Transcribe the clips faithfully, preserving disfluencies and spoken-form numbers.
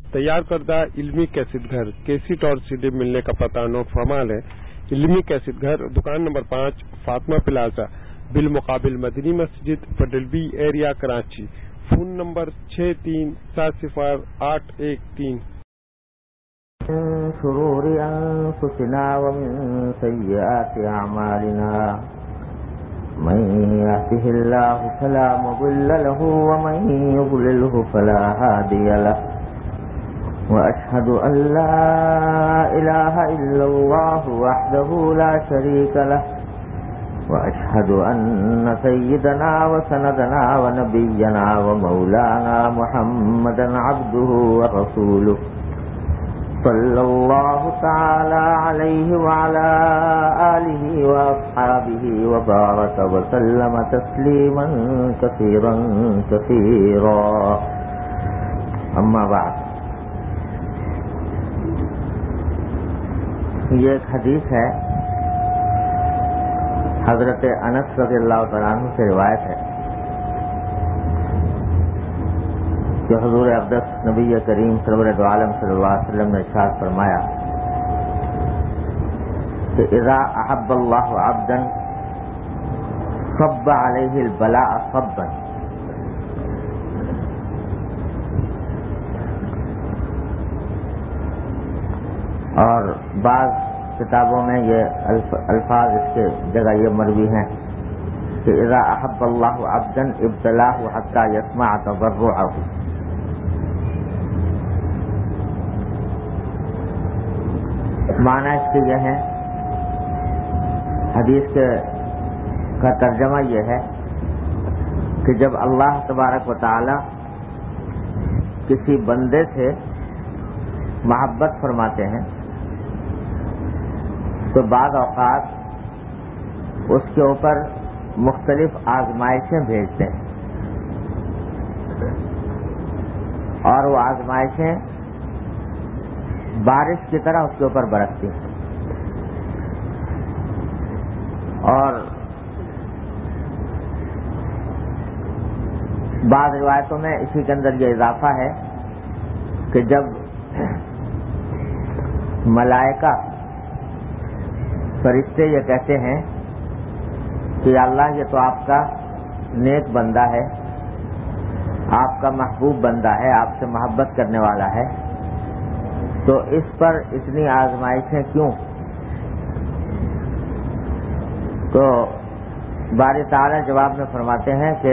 تیار کردہ علمی کیسٹ گھر کیسٹ اور سیڈی ملنے کا پتہ نوٹ فرمال ہے۔ علمی کیسٹ گھر، دکان نمبر پانچ، فاطمہ پلازا، بالمقابل مدنی مسجد، پٹل بی ایریا، کراچی۔ فون نمبر چھ تین سات صفر آٹھ ایک تین۔ من شرور أنفسنا ومن سيئات أعمالنا، من يهده الله فلا مضل له ومن يضلله فلا هادي له، وأشهد أن لا إله إلا الله وحده لا شريك له، وأشهد أن سيدنا وسندنا ونبينا ومولانا محمدا عبده ورسوله، صلى الله تعالى عليه وعلى آله وأصحابه وبارك وسلم تسليما كثيرا كثيرا، أما بعد۔ یہ ایک حدیث ہے، حضرت انس رضی اللہ تعالیٰ عنہ سے روایت ہے کہ حضور اقدس نبی کریم سرور دو عالم صلی اللہ علیہ وسلم نے ارشاد فرمایا کہ اذا احب اللہ عبدا صب علیہ البلاء صبا، اور بعض کتابوں میں یہ الفاظ اس کے جگہ یہ مروی ہیں کہ اذا احب اللہ عبدا ابتلاہ حتی یسمع تضرعہ۔ معنی اس کے یہ ہے، حدیث کے کا ترجمہ یہ ہے کہ جب اللہ تبارک و تعالی کسی بندے سے محبت فرماتے ہیں تو بعض اوقات اس کے اوپر مختلف آزمائشیں بھیجتے ہیں، اور وہ آزمائشیں بارش کی طرح اس کے اوپر برستی ہیں۔ اور بعض روایتوں میں اسی کے اندر یہ اضافہ ہے کہ جب ملائکہ فرشتے یہ کہتے ہیں کہ اللہ یہ تو آپ کا نیک بندہ ہے، آپ کا محبوب بندہ ہے، آپ سے محبت کرنے والا ہے، تو اس پر اتنی آزمائشیں کیوں؟ تو باری تعالیٰ جواب میں فرماتے ہیں کہ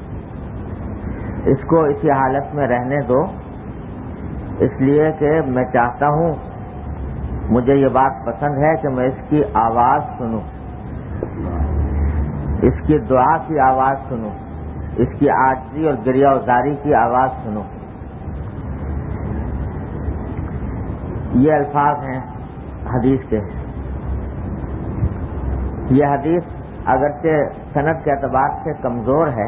اس کو اسی حالت میں رہنے دو، اس لیے کہ میں چاہتا ہوں، مجھے یہ بات پسند ہے کہ میں اس کی آواز سنوں، اس کی دعا کی آواز سنوں، اس کی عاجزی اور گریہ وزاری کی آواز سنوں۔ یہ الفاظ ہیں حدیث کے۔ یہ حدیث اگرچہ سند کے اعتبار سے کمزور ہے،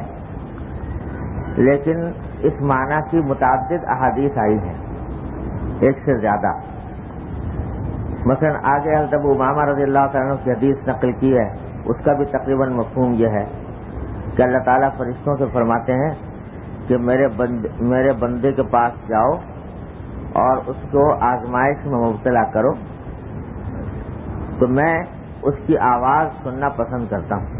لیکن اس معنی کی متعدد احادیث آئی ہیں، ایک سے زیادہ۔ مثلا آگے حضرت ابو امامہ رضی اللہ تعالیٰ عنہ کی حدیث نقل کی ہے، اس کا بھی تقریباً مفہوم یہ ہے کہ اللہ تعالیٰ فرشتوں سے فرماتے ہیں کہ میرے بند میرے بندے کے پاس جاؤ اور اس کو آزمائش میں مبتلا کرو، تو میں اس کی آواز سننا پسند کرتا ہوں۔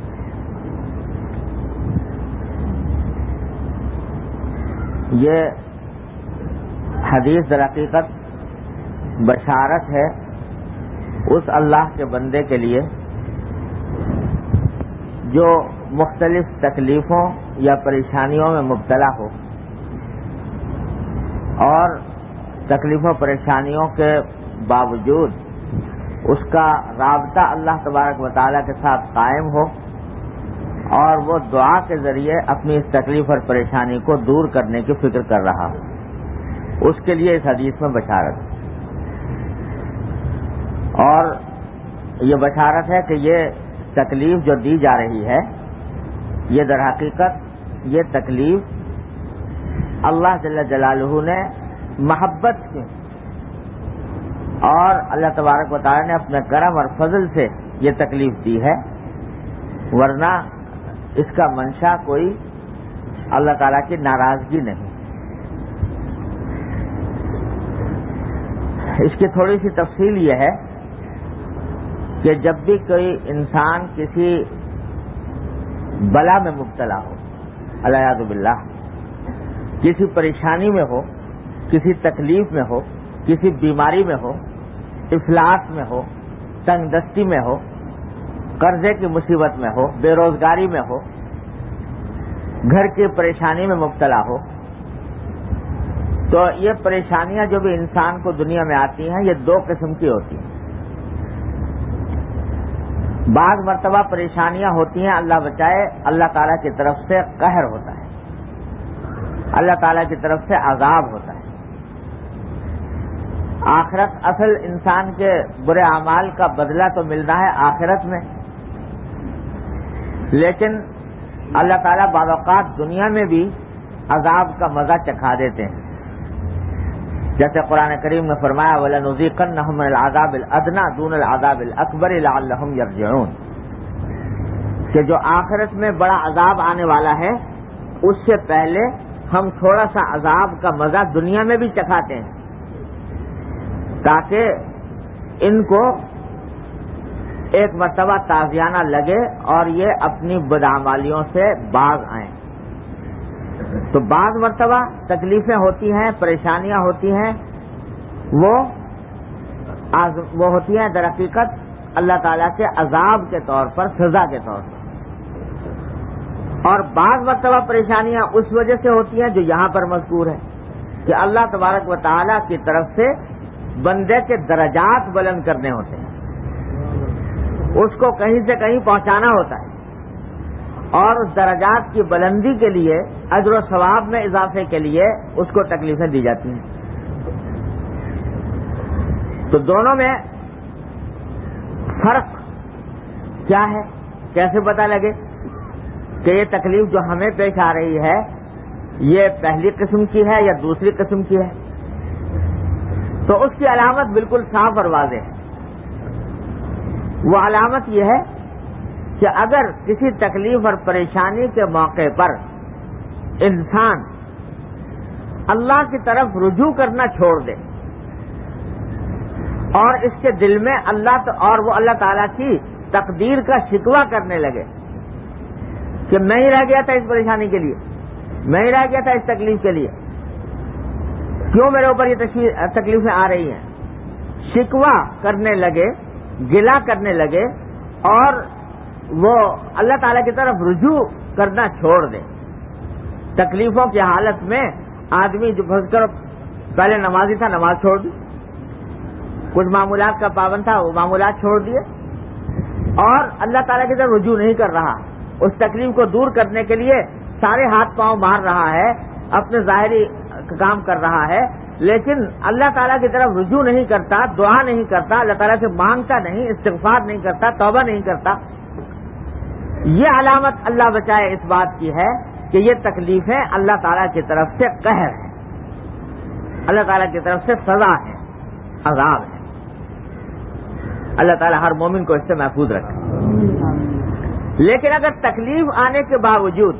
یہ حدیث در حقیقت بشارت ہے اس اللہ کے بندے کے لیے جو مختلف تکلیفوں یا پریشانیوں میں مبتلا ہو، اور تکلیفوں پریشانیوں کے باوجود اس کا رابطہ اللہ تبارک و تعالیٰ کے ساتھ قائم ہو، اور وہ دعا کے ذریعے اپنی اس تکلیف اور پریشانی کو دور کرنے کی فکر کر رہا ہو، اس کے لیے اس حدیث میں بشارت ہے۔ اور یہ بشارت ہے کہ یہ تکلیف جو دی جا رہی ہے، یہ در حقیقت یہ تکلیف اللہ جل جلالہ نے محبت کی اور اللہ تبارک و تعالی نے اپنے کرم اور فضل سے یہ تکلیف دی ہے، ورنہ اس کا منشا کوئی اللہ تعالیٰ کی ناراضگی نہیں۔ اس کی تھوڑی سی تفصیل یہ ہے کہ جب بھی کوئی انسان کسی بلا میں مبتلا ہو، الیاذ باللہ، کسی پریشانی میں ہو، کسی تکلیف میں ہو، کسی بیماری میں ہو، افلاس میں ہو، تنگ دستی میں ہو، قرضے کی مصیبت میں ہو، بے روزگاری میں ہو، گھر کی پریشانی میں مبتلا ہو، تو یہ پریشانیاں جو بھی انسان کو دنیا میں آتی ہیں یہ دو قسم کی ہوتی ہیں۔ بعض مرتبہ پریشانیاں ہوتی ہیں، اللہ بچائے، اللہ تعالیٰ کی طرف سے قہر ہوتا ہے، اللہ تعالیٰ کی طرف سے عذاب ہوتا ہے۔ آخرت، اصل انسان کے برے اعمال کا بدلہ تو ملنا ہے آخرت میں، لیکن اللہ تعالیٰ بعض اوقات دنیا میں بھی عذاب کا مزہ چکھا دیتے ہیں، جیسے قرآن کریم میں فرمایا وَلَنُذِيقَنَّهُم مِّنَ الْعَذَابِ الْأَدْنَىٰ دُونَ الْعَذَابِ الْأَكْبَرِ لَعَلَّهُمْ يَرْجِعُونَ، کہ جو آخرت میں بڑا عذاب آنے والا ہے اس سے پہلے ہم تھوڑا سا عذاب کا مزہ دنیا میں بھی چکھاتے ہیں تاکہ ان کو ایک مرتبہ تازیانہ لگے اور یہ اپنی بدعمالیوں سے باز آئیں۔ تو بعض مرتبہ تکلیفیں ہوتی ہیں، پریشانیاں ہوتی ہیں، وہ وہ ہوتی ہیں در حقیقت اللہ تعالیٰ کے عذاب کے طور پر، سزا کے طور پر، اور بعض مرتبہ پریشانیاں اس وجہ سے ہوتی ہیں جو یہاں پر مذکور ہے کہ اللہ تبارک و تعالیٰ کی طرف سے بندے کے درجات بلند کرنے ہوتے ہیں، اس کو کہیں سے کہیں پہنچانا ہوتا ہے، اور اس درجات کی بلندی کے لیے، اجر و ثواب میں اضافے کے لیے اس کو تکلیفیں دی جاتی ہیں۔ تو دونوں میں فرق کیا ہے، کیسے پتہ لگے کہ یہ تکلیف جو ہمیں پیش آ رہی ہے یہ پہلی قسم کی ہے یا دوسری قسم کی ہے؟ تو اس کی علامت بالکل صاف اور واضح ہے۔ وہ علامت یہ ہے کہ اگر کسی تکلیف اور پریشانی کے موقع پر انسان اللہ کی طرف رجوع کرنا چھوڑ دے اور اس کے دل میں اللہ اور وہ اللہ تعالیٰ کی تقدیر کا شکوہ کرنے لگے کہ میں ہی رہ گیا تھا اس پریشانی کے لیے، میں ہی رہ گیا تھا اس تکلیف کے لیے، کیوں میرے اوپر یہ تکلیفیں آ رہی ہیں، شکوہ کرنے لگے، گلہ کرنے لگے اور وہ اللہ تعالیٰ کی طرف رجوع کرنا چھوڑ دے۔ تکلیفوں کی حالت میں آدمی جو پھنس کر پہلے نمازی تھا، نماز چھوڑ دی، کچھ معمولات کا پابند تھا، وہ معمولات چھوڑ دیے، اور اللہ تعالیٰ کی طرف رجوع نہیں کر رہا، اس تکلیف کو دور کرنے کے لیے سارے ہاتھ پاؤں مار رہا ہے، اپنے ظاہری کام کر رہا ہے، لیکن اللہ تعالیٰ کی طرف رجوع نہیں کرتا، دعا نہیں کرتا، اللہ تعالیٰ سے مانگتا نہیں، استغفار نہیں کرتا، توبہ نہیں کرتا۔ یہ علامت اللہ بچائے اس بات کی ہے کہ یہ تکلیفیں اللہ تعالیٰ کی طرف سے قہر ہے، اللہ تعالیٰ کی طرف سے سزا ہے، عذاب ہے۔ اللہ تعالیٰ ہر مومن کو اس سے محفوظ رکھے۔ لیکن اگر تکلیف آنے کے باوجود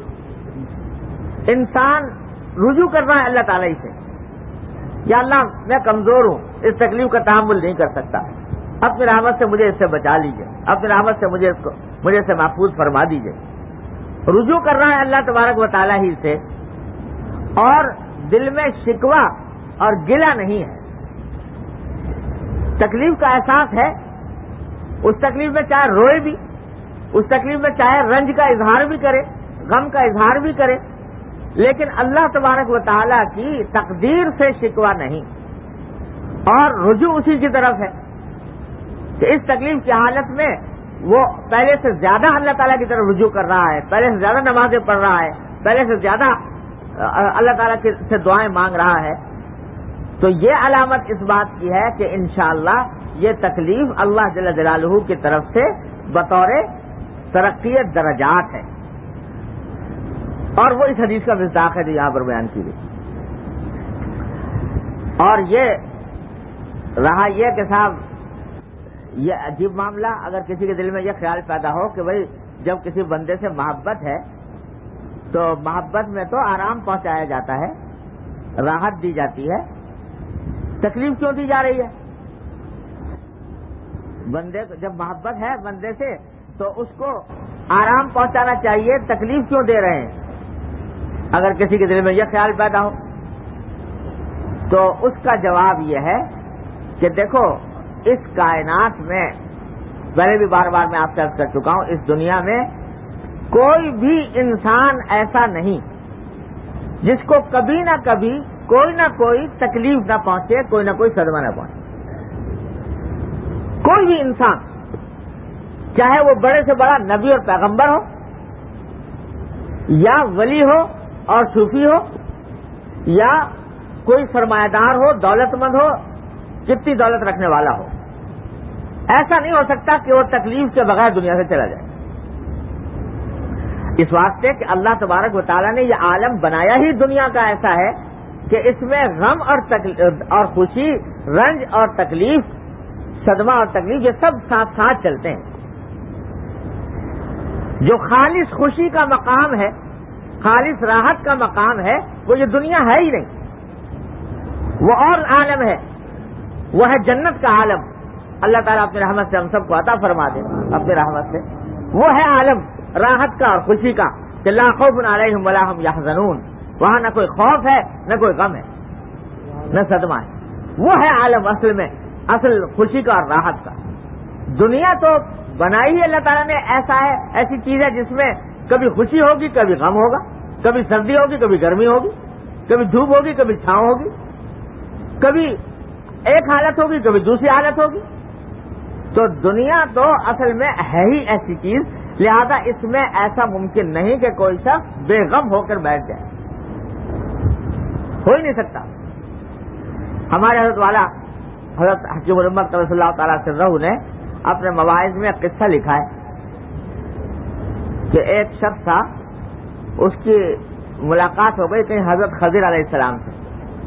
انسان رجوع کر رہا ہے اللہ تعالیٰ سے، یا اللہ میں کمزور ہوں، اس تکلیف کا تحمل نہیں کر سکتا، اپنی رحمت سے مجھے اس سے بچا لیجیے، اپنی رحمت سے مجھے اس کو مجھے سے محفوظ فرما دیجیے، رجوع کر رہا ہے اللہ تبارک و تعالیٰ ہی سے، اور دل میں شکوہ اور گلہ نہیں ہے، تکلیف کا احساس ہے، اس تکلیف میں چاہے روئے بھی، اس تکلیف میں چاہے رنج کا اظہار بھی کرے، غم کا اظہار بھی کرے، لیکن اللہ تبارک و تعالیٰ کی تقدیر سے شکوہ نہیں، اور رجوع اسی کی طرف ہے کہ اس تکلیف کی حالت میں وہ پہلے سے زیادہ اللہ تعالیٰ کی طرف رجوع کر رہا ہے، پہلے سے زیادہ نمازیں پڑھ رہا ہے، پہلے سے زیادہ اللہ تعالیٰ سے دعائیں مانگ رہا ہے۔ تو یہ علامت اس بات کی ہے کہ انشاءاللہ یہ تکلیف اللہ جل جلالہ کی طرف سے بطور ترقی درجات ہے، اور وہ اس حدیث کا مصداق ہے جو یہاں پر بیان کی گئی۔ اور یہ رہا یہ کہ صاحب یہ عجیب معاملہ، اگر کسی کے دل میں یہ خیال پیدا ہو کہ بھئی جب کسی بندے سے محبت ہے تو محبت میں تو آرام پہنچایا جاتا ہے، راحت دی جاتی ہے، تکلیف کیوں دی جا رہی ہے؟ بندے کو جب محبت ہے بندے سے تو اس کو آرام پہنچانا چاہیے، تکلیف کیوں دے رہے ہیں؟ اگر کسی کے دل میں یہ خیال پیدا ہو تو اس کا جواب یہ ہے کہ دیکھو اس کائنات میں، پہلے بھی بار بار میں آپ سے عرض کر چکا ہوں، اس دنیا میں کوئی بھی انسان ایسا نہیں جس کو کبھی نہ کبھی کوئی نہ کوئی تکلیف نہ پہنچے، کوئی نہ کوئی صدمہ نہ پہنچے۔ کوئی بھی انسان، چاہے وہ بڑے سے بڑا نبی اور پیغمبر ہو، یا ولی ہو اور صوفی ہو، یا کوئی سرمایہ دار ہو، دولت مند ہو، کتنی دولت رکھنے والا ہو، ایسا نہیں ہو سکتا کہ وہ تکلیف کے بغیر دنیا سے چلا جائے۔ اس واسطے کہ اللہ تبارک و تعالیٰ نے یہ عالم بنایا ہی دنیا کا ایسا ہے کہ اس میں غم اور اور خوشی، رنج اور تکلیف، صدمہ اور تکلیف، یہ سب ساتھ ساتھ چلتے ہیں۔ جو خالص خوشی کا مقام ہے، خالص راحت کا مقام ہے، وہ یہ دنیا ہے ہی نہیں، وہ اور عالم ہے، وہ ہے جنت کا عالم۔ اللہ تعالیٰ اپنی رحمت سے ہم سب کو عطا فرما دے، اپنی رحمت سے۔ وہ ہے عالم راحت کا اور خوشی کا کہ لا خوف علیہم ولا ہم یحزنون، وہاں نہ کوئی خوف ہے، نہ کوئی غم ہے، نہ صدمہ ہے۔ وہ ہے عالم اصل میں، اصل خوشی کا اور راحت کا۔ دنیا تو بنائی ہی اللہ تعالیٰ نے ایسا ہے، ایسی چیز ہے جس میں کبھی خوشی ہوگی، کبھی غم ہوگا، کبھی سردی ہوگی، کبھی گرمی ہوگی، کبھی دھوپ ہوگی، کبھی چھاؤں ہوگی، کبھی ایک حالت ہوگی، کبھی دوسری حالت ہوگی۔ تو دنیا تو اصل میں ہے ہی ایسی چیز، لہذا اس میں ایسا ممکن نہیں کہ کوئی شخص بے غم ہو کر بیٹھ جائے، ہو ہی نہیں سکتا۔ ہمارے حضرت والا حضرت حکیم الامت صلی اللہ تعالیٰ سرہ نے اپنے مواعظ میں ایک قصہ لکھا ہے کہ ایک شخص تھا، اس کی ملاقات ہو گئی کہیں حضرت خضر علیہ السلام سے،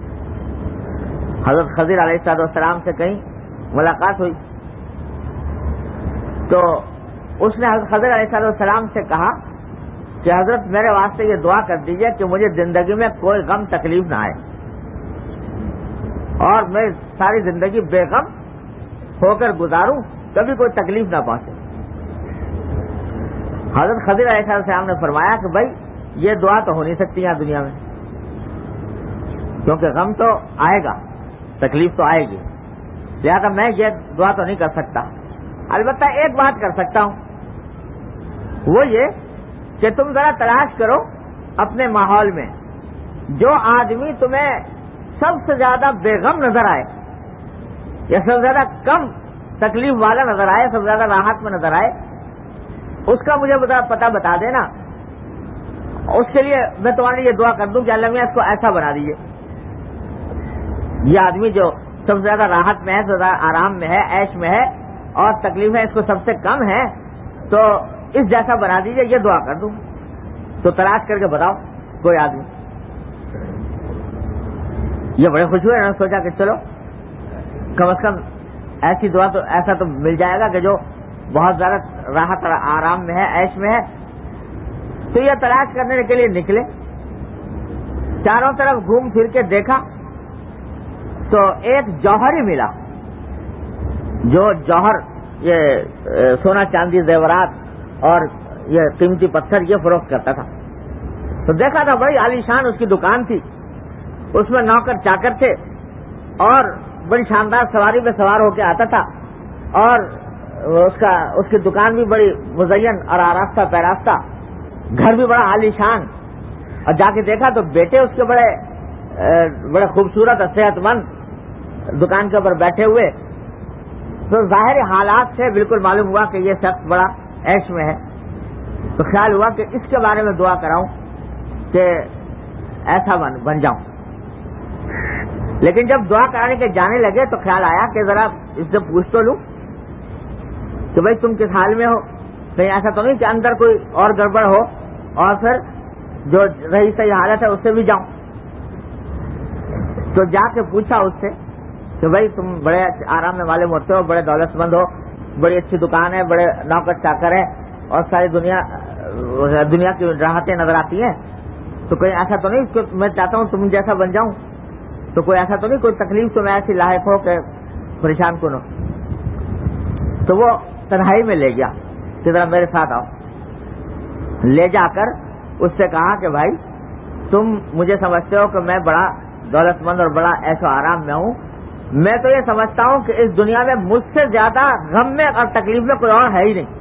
حضرت خضر علیہ السلام سے کہیں ملاقات ہوئی تو اس نے حضرت خضر علیہ السلام سے کہا کہ حضرت میرے واسطے یہ دعا کر دیجئے کہ مجھے زندگی میں کوئی غم تکلیف نہ آئے اور میں ساری زندگی بے غم ہو کر گزاروں، کبھی کوئی تکلیف نہ پہنچے۔ حضرت خضر علیہ السلام نے فرمایا کہ بھائی یہ دعا تو ہو نہیں سکتی یہاں دنیا میں، کیونکہ غم تو آئے گا، تکلیف تو آئے گی، لہذا میں یہ دعا تو نہیں کر سکتا۔ البتہ ایک بات کر سکتا ہوں، وہ یہ کہ تم ذرا تلاش کرو اپنے ماحول میں جو آدمی تمہیں سب سے زیادہ بے غم نظر آئے یا سب سے زیادہ کم تکلیف والا نظر آئے، سب سے زیادہ راحت میں نظر آئے، اس کا مجھے پتہ بتا دینا، اس کے لیے میں تمہارے لیے دعا کر دوں کہ اللہ میاں اس کو ایسا بنا دیجیے۔ یہ آدمی جو سب سے زیادہ راحت میں ہے، سب سے زیادہ آرام میں ہے، عیش میں ہے، اور تکلیفیں اس کو سب سے کم ہے، تو اس جیسا بنا دیجیے، یہ دعا کر دوں۔ تو تلاش کر کے بتاؤ کوئی آدمی۔ یہ بڑے خوش ہوئے، انہوں نے سوچا کہ چلو کم از کم ایسی دعا تو ایسا تو مل جائے گا کہ جو بہت زیادہ راحت اور آرام میں ہے، عیش میں ہے۔ تو یہ تلاش کرنے کے لیے نکلے، چاروں طرف گھوم پھر کے دیکھا تو ایک جوہر ہی ملا، جو جوہر یہ سونا چاندی زیورات اور یہ قیمتی پتھر یہ فروخت کرتا تھا۔ تو دیکھا تھا بڑی عالی شان اس کی دکان تھی، اس میں نوکر چاکر تھے اور بڑی شاندار سواری میں سوار ہو کے آتا تھا، اور اس کا اس کی دکان بھی بڑی مزین اور آراستہ پیراستہ، گھر بھی بڑا عالی شان۔ اور جا کے دیکھا تو بیٹے اس کے بڑے بڑے خوبصورت اور صحت مند دکان کے اوپر بیٹھے ہوئے۔ تو ظاہر حالات سے بالکل معلوم ہوا کہ یہ شخص بڑا عیش میں ہے۔ تو خیال ہوا کہ اس کے بارے میں دعا کراؤں کہ ایسا بن بن جاؤں۔ لیکن جب دعا کرانے کے جانے لگے تو خیال آیا کہ ذرا اس سے پوچھ تو لوں کہ بھائی تم کس حال میں ہو، کہیں ایسا تو نہیں کہ اندر کوئی اور گڑبڑ ہو اور پھر جو رہی صحیح حالت ہے اس سے بھی جاؤں۔ تو جا کے پوچھا اس سے کہ بھائی تم بڑے آرام میں والے ہوتے ہو، بڑے دولت مند ہو، بڑی اچھی دکان ہے، بڑے نوکر چاکر ہے اور ساری دنیا دنیا کی راحتیں نظر آتی ہیں، تو کوئی ایسا تو نہیں کہ میں چاہتا ہوں تم جیسا بن جاؤں، تو کوئی ایسا تو نہیں کوئی تکلیف تو میں ایسی لاحق ہو کہ پریشان کن ہو۔ تو وہ تنہائی میں لے گیا کہ ذرا میرے ساتھ آؤ. لے جا کر اس سے کہا کہ بھائی تم مجھے سمجھتے ہو کہ میں بڑا دولت مند اور بڑا عیش و آرام میں ہوں, میں تو یہ سمجھتا ہوں کہ اس دنیا میں مجھ سے زیادہ غم میں اور تکلیف میں کوئی اور ہے ہی نہیں.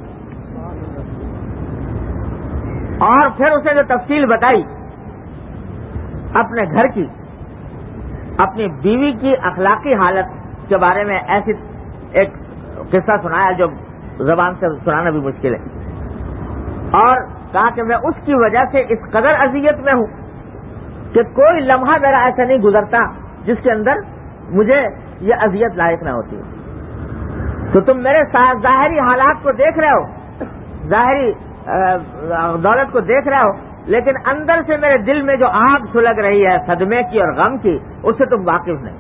اور پھر اسے جو تفصیل بتائی اپنے گھر کی, اپنی بیوی کی اخلاقی حالت کے بارے میں, ایسی ایک قصہ سنایا جو زبان سے سنانا بھی مشکل ہے, اور کہا کہ میں اس کی وجہ سے اس قدر اذیت میں ہوں کہ کوئی لمحہ میرا ایسا نہیں گزرتا جس کے اندر مجھے یہ اذیت لاحق نہ ہوتی. تو تم میرے ظاہری حالات کو دیکھ رہے ہو, ظاہری دولت کو دیکھ رہے ہو, لیکن اندر سے میرے دل میں جو آگ سلگ رہی ہے صدمے کی اور غم کی, اس سے تم واقف نہیں.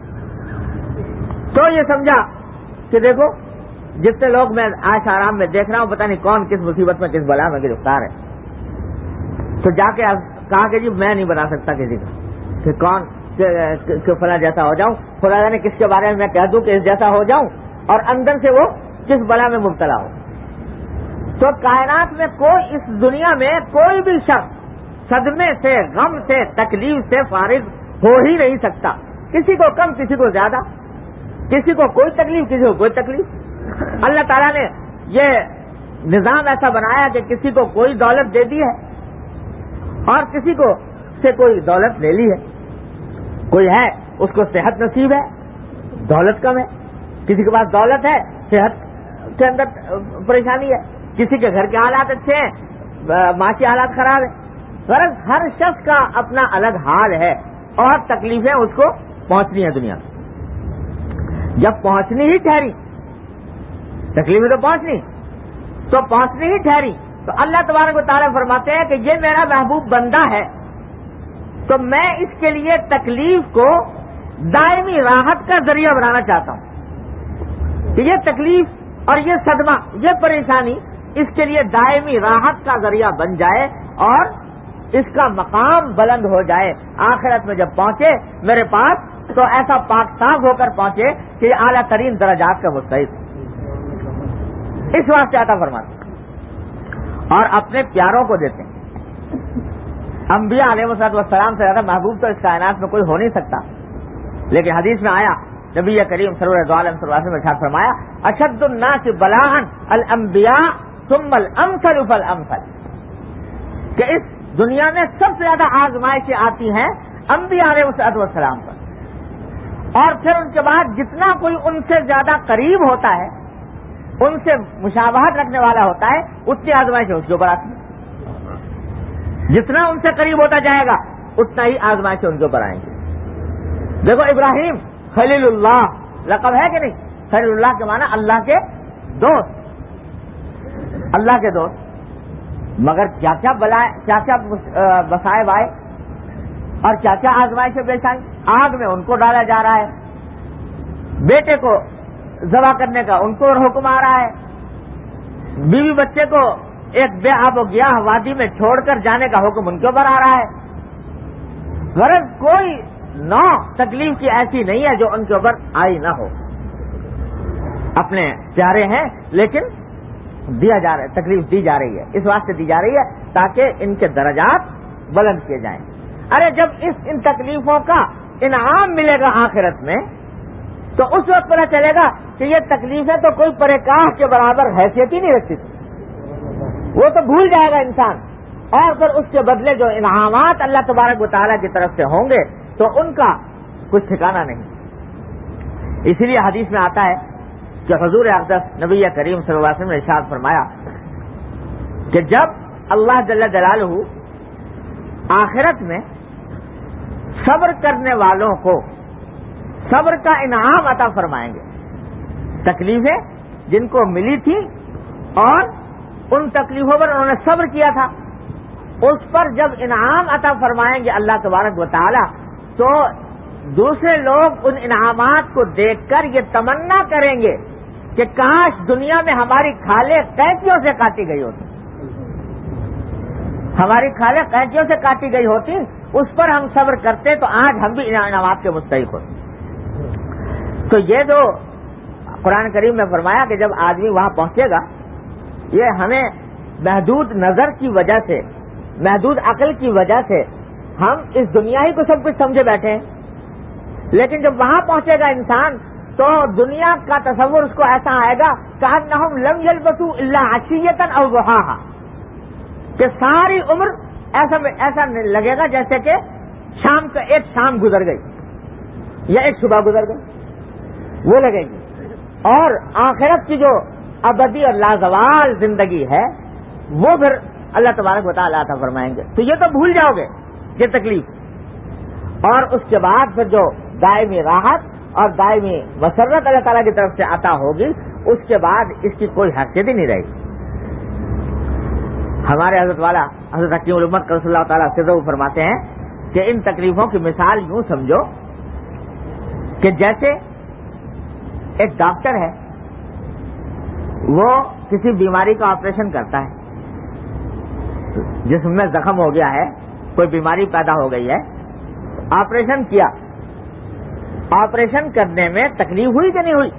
تو یہ سمجھا کہ دیکھو جتنے لوگ میں عیش آرام میں دیکھ رہا ہوں, پتہ نہیں کون کس مصیبت میں, کس بلا میں گرفتار ہے. تو جا کے کہا کہ جی میں نہیں بتا سکتا کسی کا کہ کون کہ فلاں جیسا ہو جاؤں, خدا جانے کس کے بارے میں میں کہہ دوں کہ اس جیسا ہو جاؤں, اور اندر سے وہ کس بلا میں مبتلا ہو. تو کائنات میں کوئی, اس دنیا میں کوئی بھی شخص صدمے سے, غم سے, تکلیف سے فارغ ہو ہی نہیں سکتا. کسی کو کم, کسی کو زیادہ, کسی کو کوئی تکلیف, کسی کو کوئی تکلیف. اللہ تعالیٰ نے یہ نظام ایسا بنایا کہ کسی کو کوئی دولت دے دی ہے اور کسی کو سے کوئی دولت لے لی ہے. کوئی ہے اس کو صحت نصیب ہے, دولت کم ہے. کسی کے پاس دولت ہے, صحت کے اندر پریشانی ہے. کسی کے گھر کے حالات اچھے ہیں, معاشی حالات خراب ہیں. غرض ہر شخص کا اپنا الگ حال ہے اور تکلیفیں اس کو پہنچنی ہیں دنیا میں. جب پہنچنی ہی ٹھہری, تکلیفیں تو پہنچنی, تو پہنچنی ہی ٹھہری, تو اللہ تبارک و تعالیٰ فرماتے ہیں کہ یہ میرا محبوب بندہ ہے, تو میں اس کے لیے تکلیف کو دائمی راحت کا ذریعہ بنانا چاہتا ہوں کہ یہ تکلیف اور یہ صدمہ, یہ پریشانی اس کے لیے دائمی راحت کا ذریعہ بن جائے اور اس کا مقام بلند ہو جائے. آخرت میں جب پہنچے میرے پاس تو ایسا پاک صاف ہو کر پہنچے کہ یہ اعلیٰ ترین درجات کا مستحق, اس واسطے عطا فرماتے اور اپنے پیاروں کو دیتے ہیں. انبیاء علیہ السلام سے زیادہ محبوب تو اس کائنات میں کوئی ہو نہیں سکتا. لیکن حدیث میں آیا, نبی کریم سرور دو عالم صلی اللہ علیہ وسلم نے ارشاد فرمایا, اشد الناس بلاء الانبیاء ثم الامثل فالامثل, کہ اس دنیا میں سب سے زیادہ آزمائشیں آتی ہیں انبیاء علیہ السلام پر, اور پھر ان کے بعد جتنا کوئی ان سے زیادہ قریب ہوتا ہے, ان سے مشابہت رکھنے والا ہوتا ہے, اتنی آزمائشیں اس کے اوپر آتی ہیں. جتنا ان سے قریب ہوتا جائے گا اتنا ہی آزمائشیں ان کے اوپر آئیں گی. دیکھو ابراہیم خلیل اللہ لقب ہے کہ نہیں؟ خلیل اللہ کے معنی اللہ کے دوست, اللہ کے دوست. مگر کیا کیا بلائے, کیا کیا مصائب آئے اور کیا کیا آزمائشیں پیش آئیں. آگ میں ان کو ڈالا جا رہا ہے, بیٹے کو ذبح کرنے کا ان کو حکم آ رہا ہے, بیوی بچے کو ایک بے آب و گیاہ وادی میں چھوڑ کر جانے کا حکم ان کے اوپر آ رہا ہے. غرض کوئی نو تکلیف کی ایسی نہیں ہے جو ان کے اوپر آئی نہ ہو. اپنے پیارے ہیں لیکن دیا جا رہا ہے, تکلیف دی جا رہی ہے, اس واسطے دی جا رہی ہے تاکہ ان کے درجات بلند کیے جائیں. ارے جب اس ان تکلیفوں کا انعام ملے گا آخرت میں تو اس وقت پتہ چلے گا کہ یہ تکلیفیں تو کوئی پرکاش کے برابر حیثیت ہی نہیں رکھتی تھی. وہ تو بھول جائے گا انسان, اور پھر اس کے بدلے جو انعامات اللہ تبارک و تعالیٰ کی طرف سے ہوں گے تو ان کا کچھ ٹھکانہ نہیں. اسی لیے حدیث میں آتا ہے کہ حضور اقدس نبی کریم صلی اللہ علیہ وسلم نے ارشاد فرمایا کہ جب اللہ جل جلالہ آخرت میں صبر کرنے والوں کو صبر کا انعام عطا فرمائیں گے, تکلیفیں جن کو ملی تھی اور ان تکلیفوں پر انہوں نے صبر کیا تھا, اس پر جب انعام عطا فرمائیں گے اللہ تبارک و تعالی, تو دوسرے لوگ ان انعامات کو دیکھ کر یہ تمنا کریں گے کہ کاش دنیا میں ہماری کھالیں قینچیوں سے کاٹی گئی ہوتی, ہماری کھالیں قینچیوں سے کاٹی گئی ہوتی, اس پر ہم صبر کرتے تو آج ہم بھی انعامات کے مستحق ہوتے. تو یہ جو قرآن کریم میں فرمایا کہ جب آدمی وہاں پہنچے گا، یہ ہمیں محدود نظر کی وجہ سے، محدود عقل کی وجہ سے ہم اس دنیا ہی کو سب کچھ سمجھے بیٹھے ہیں، لیکن جب وہاں پہنچے گا انسان تو دنیا کا تصور اس کو ایسا آئے گا کأنہم لم یلبثوا الا عشیۃ او ضحاھا، کہ ساری عمر ایسا ایسا لگے گا جیسے کہ شام کا ایک شام گزر گئی یا ایک صبح گزر گئی، وہ لگے گی۔ اور آخرت کی جو ابدی اور لازوال زندگی ہے وہ پھر اللہ تبارک و تعالیٰ عطا فرمائیں گے، تو یہ تو بھول جاؤ گے یہ تکلیف، اور اس کے بعد پھر جو دائمی راحت اور دائمی مسرت اللہ تعالیٰ کی طرف سے عطا ہوگی، اس کے بعد اس کی کوئی حیثیت ہی نہیں رہے گی۔ ہمارے حضرت والا حضرت حکیم الامت صلی اللہ تعالیٰ سے وہ فرماتے ہیں کہ ان تکلیفوں کی مثال یوں سمجھو کہ جیسے ایک ڈاکٹر ہے، وہ کسی بیماری کا آپریشن کرتا ہے، جسم میں زخم ہو گیا ہے، کوئی بیماری پیدا ہو گئی ہے، آپریشن کیا، آپریشن کرنے میں تکلیف ہوئی کہ نہیں ہوئی،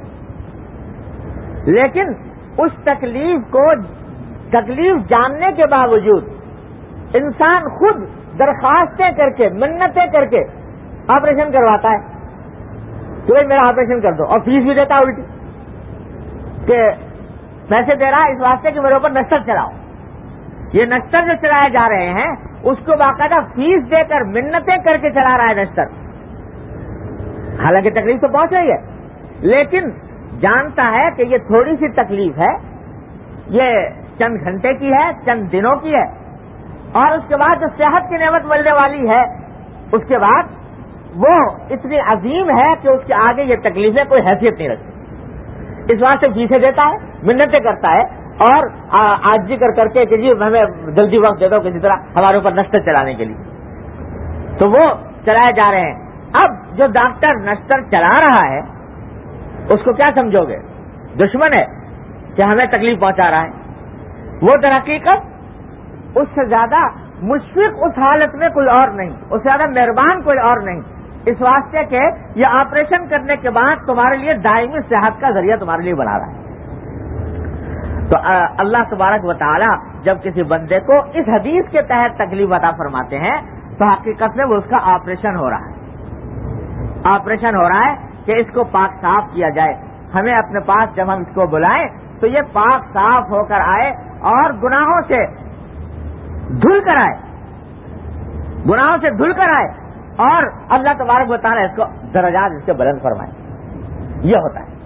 لیکن اس تکلیف کو تکلیف جاننے کے باوجود انسان خود درخواستیں کر کے، منتیں کر کے آپریشن کرواتا ہے کہ بھائی میرا آپریشن کر دو، اور فیس بھی دیتا الٹی کہ پیسے دے رہا ہے اس واسطے کہ میرے اوپر نشتر چلاؤ۔ یہ نشتر جو چلائے جا رہے ہیں اس کو باقاعدہ فیس دے کر منتیں کر کے چلا رہا ہے نشتر، حالانکہ تکلیف تو پہنچ رہی ہے، لیکن جانتا ہے کہ یہ تھوڑی سی تکلیف ہے، یہ چند گھنٹے کی ہے، چند دنوں کی ہے، اور اس کے بعد جو صحت کی نعمت ملنے والی ہے اس کے بعد وہ اتنی عظیم ہے کہ اس کے آگے یہ تکلیفیں کوئی حیثیت نہیں رکھتی، اس واسطے فیسیں دیتا ہے، منتیں کرتا ہے، اور عاجزی کر کر کے کہ جی ہمیں جلدی وقت دے دو کسی طرح ہمارے اوپر نشتر چلانے کے لیے، تو وہ چلائے جا رہے ہیں۔ اب جو ڈاکٹر نشتر چلا رہا ہے اس کو کیا سمجھو گے؟ دشمن ہے کہ ہمیں تکلیف پہنچا رہا ہے، وہ در حقیقت اس سے زیادہ مشفق اس حالت میں کوئی اور نہیں، اس سے زیادہ مہربان کوئی اور نہیں، اس واسطے کہ یہ آپریشن کرنے کے بعد تمہارے لیے دائمی صحت کا ذریعہ تمہارے لیے بنا رہا ہے۔ تو اللہ تبارک و تعالی جب کسی بندے کو اس حدیث کے تحت تکلیف عطا فرماتے ہیں تو حقیقت میں وہ اس کا آپریشن ہو رہا ہے، آپریشن ہو رہا ہے کہ اس کو پاک صاف کیا جائے۔ ہمیں اپنے پاس جب ہم اس کو بلائیں تو یہ پاک صاف ہو کر آئے اور گناہوں سے دھل کر آئے، گناہوں سے دھل کر آئے، اور اللہ تبارک و تعالی اس کو درجات اس کے بلند فرمائے، یہ ہوتا ہے۔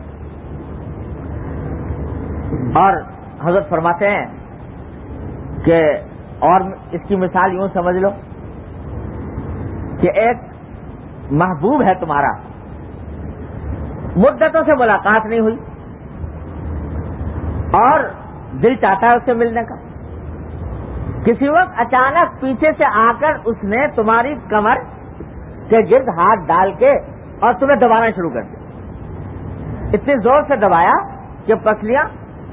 اور حضرت فرماتے ہیں کہ اور اس کی مثال یوں سمجھ لو کہ ایک محبوب ہے تمہارا، مدتوں سے ملاقات نہیں ہوئی اور دل چاہتا ہے اس سے ملنے کا، کسی وقت اچانک پیچھے سے آ کر اس نے تمہاری کمر کے گرد ہاتھ ڈال کے اور تمہیں دبانا شروع کر دیا، اتنی زور سے دبایا کہ پسلیاں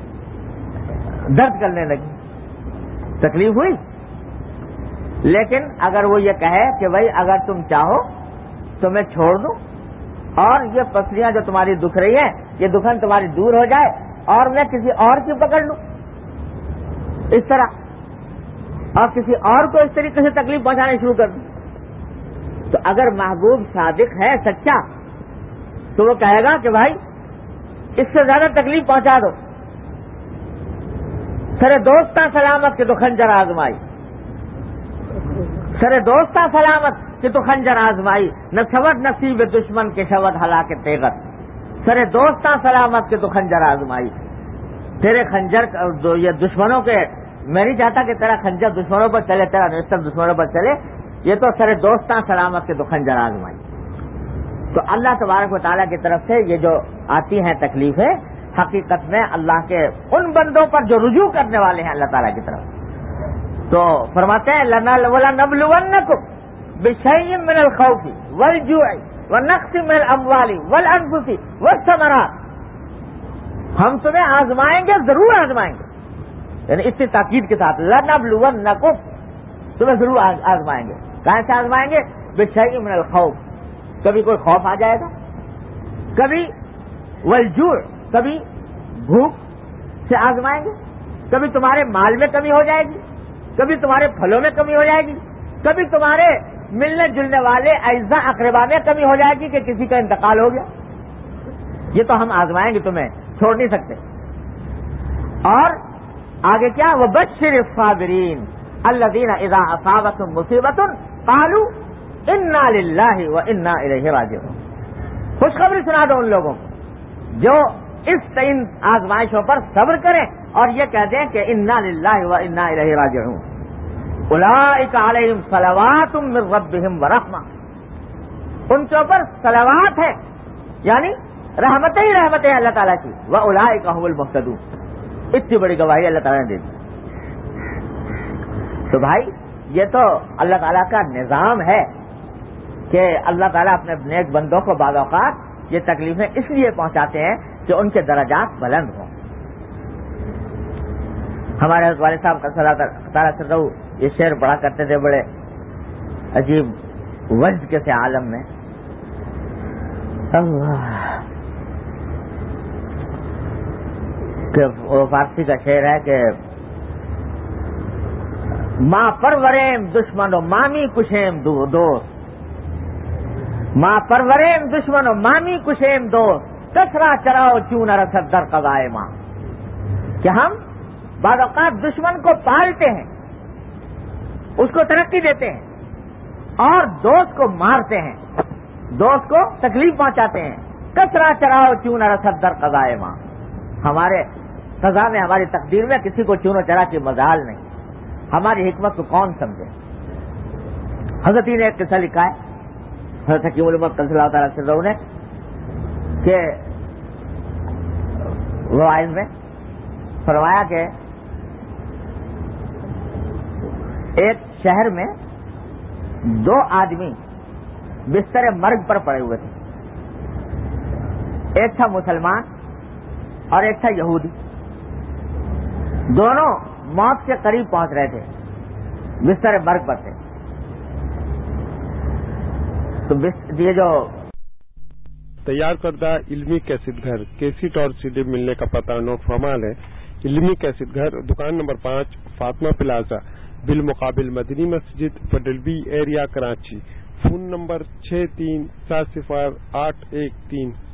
درد کرنے لگی، تکلیف ہوئی، لیکن اگر وہ یہ کہے کہ بھائی اگر تم چاہو تو میں چھوڑ دوں اور یہ پسلیاں جو تمہاری دکھ رہی ہیں یہ دکھن تمہاری دور ہو جائے اور میں کسی اور کی پکڑ لوں اس طرح، اور کسی اور کو اس طریقے سے تکلیف پہنچانے شروع کر دوں، تو اگر محبوب صادق ہے، سچا، تو وہ کہے گا کہ بھائی اس سے زیادہ تکلیف پہنچا دو، سرے دوستاں سلامت کہ تو خنجر آزمائی، سرے دوستاں سلامت کہ تو خنجر آزمائی، نہ سود نصیب دشمن کے شود ہلاک تیغت، سرے دوستاں سلامت کہ تو خنجر آزمائی، تیرے خنجر یہ دشمنوں کے، میں نہیں چاہتا کہ تیرا خنجر دشمنوں پر چلے، تیرا نصر دشمنوں پر چلے، یہ تو سرے دوستاں سلامت کہ تو خنجر آزمائی۔ تو اللہ تبارک و تعالیٰ کی طرف سے یہ جو آتی ہیں تکلیفیں حقیقت میں اللہ کے ان بندوں پر جو رجوع کرنے والے ہیں اللہ تعالیٰ کی طرف، تو فرماتے ہیں لَنَبْلُوَنَّكُمْ بِشَيْءٍ مِّنَ الْخَوْفِ وَالْجُوعِ وَنَقْصٍ مِّنَ الْأَمْوَالِ وَالْأَنفُسِ وَالثَّمَرَاتِ، ہم تمہیں آزمائیں گے، ضرور آزمائیں گے، یعنی اتنی تاکید کے ساتھ لَنَبْلُوَنَّكُمْ، تمہیں ضرور آزمائیں گے، کہاں سے آزمائیں گے؟ بِشَيْءٍ مِّنَ الْخَوْفِ، کبھی کوئی خوف آ جائے گا، کبھی والجوع، کبھی بھوک سے آزمائیں گے، کبھی تمہارے مال میں کمی ہو جائے گی، کبھی تمہارے پھلوں میں کمی ہو جائے گی، کبھی تمہارے ملنے جلنے والے اعزاء اقربا میں کمی ہو جائے گی کہ کسی کا انتقال ہو گیا. یہ تو ہم آزمائیں گے، تمہیں چھوڑ نہیں سکتے. اور آگے کیا؟ وَبَشِّرِ الصَّابِرِينَ الَّذِينَ إِذَا أَصَابَتْهُمْ مُصِيبَةٌ قَالُوا إِنَّا لِلَّهِ وَإِنَّا إِلَيْهِ رَاجِعُونَ. خوشخبری سنا دو ان لوگوں کو جو اس ان آزمائشوں پر صبر کریں اور یہ کہہ دیں کہ انا للہ و انا الیہ راجعون. اولئک علیہم صلوات من ربہم ورحمہ. ان کے اوپر صلوات ہے، یعنی رحمتیں ہی رحمتیں اللہ تعالیٰ کی. واولئک هم المہتدون. اتنی بڑی گواہی اللہ تعالیٰ نے دے دی. تو بھائی یہ تو اللہ تعالیٰ کا نظام ہے کہ اللہ تعالیٰ اپنے نیک بندوں کو بعض اوقات یہ تکلیفیں اس لیے پہنچاتے ہیں کہ ان کے درجات بلند ہوں. ہمارے حضرت والد صاحب کا صلاح تعالیٰ سے رہو یہ شعر پڑھا کرتے تھے بڑے عجیب وجد کے سے عالم میں. اللہ کہ وہ فارسی کا شعر ہے کہ ماں پروریم دشمن و مامی کشیم دو دوست، ماں پروریم دشمن و مامی کشیم دوست، کسرا چراؤ چون رسد در قضائے ماں. کہ ہم بعض اوقات دشمن کو پالتے ہیں، اس کو ترقی دیتے ہیں، اور دوست کو مارتے ہیں، دوست کو تکلیف پہنچاتے ہیں. کسرا چراؤ چون رسد در قضائے ماں. ہمارے قضا میں، ہماری تقدیر میں کسی کو چون و چرا کی مجال نہیں. ہماری حکمت کو کون سمجھے؟ حضرت نے ایک قصہ لکھا ہے حضرت حکیم الامت صلی اللہ تعالیٰ سے نے کہ وائز میں فرمایا کہ ایک شہر میں دو آدمی بستر مرگ پر پڑے ہوئے تھے. ایک تھا مسلمان اور ایک تھا یہودی. دونوں موت کے قریب پہنچ رہے تھے، بستر مرگ پر تھے. تو یہ جو تیار کردہ علمی کیسٹ گھر کیسٹ اور سی ڈی ملنے کا پتہ نوٹ فرما لیں. علمی کیسٹ گھر دکان نمبر پانچ فاطمہ پلازا بالمقابل مدنی مسجد پڈلبی ایریا کراچی. فون نمبر چھ تین سات صفر آٹھ ایک تین